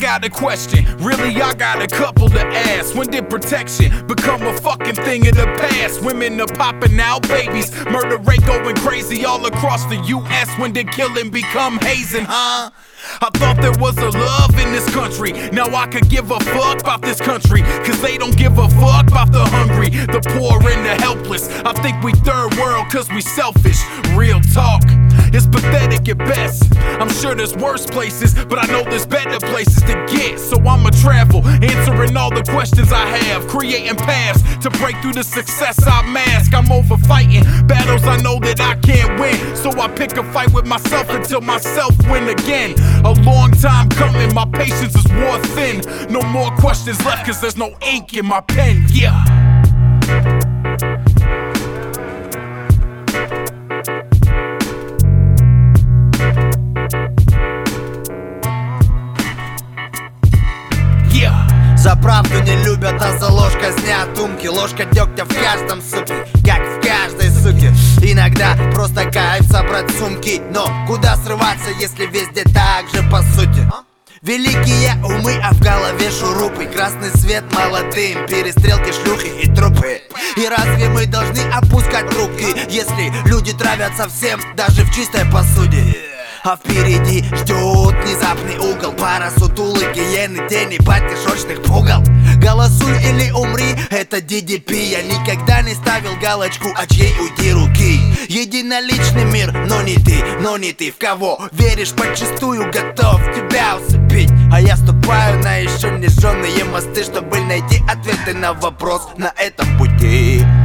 got a question, really I got a couple to ask. When did protection become a fucking thing of the past? Women are popping out babies, murder rate going crazy all across the US. When did killing become hazing, huh? I thought there was a love in this country. Now I could give a fuck about this country, cause they don't give a fuck about the hungry, the poor and the helpless. I think we third world cause we selfish. Real talk, it's pathetic at best. I'm sure there's worse places, but I know there's better places to get. So I'ma travel, answering all the questions I have, creating paths to break through the success I mask. I'm over fighting battles I know that I can't win, so I pick a fight with myself until myself win again. A long time coming, my patience is wore thin. No more questions left cause there's no ink in my pen, yeah. За правду не любят, а за ложь казнят умки. Ложка дегтя в каждом, суке, как в каждой суке. Иногда просто кайф собрать сумки, но куда срываться, если везде так же по сути? Великие умы, а в голове шурупы. Красный свет молодым, перестрелки, шлюхи и трупы. И разве мы должны опускать руки, если люди травятся всем, даже в чистой посуде? А впереди ждет внезапный угол, пара сутулых, гиены, тени, патишочных пугал. Голосуй или умри, это DDP. Я никогда не ставил галочку, а чьей уйди руки. Единоличный мир, но не ты. В кого веришь, подчистую готов тебя усыпить. А я ступаю на еще не сжённые мосты, чтобы найти ответы на вопрос на этом пути.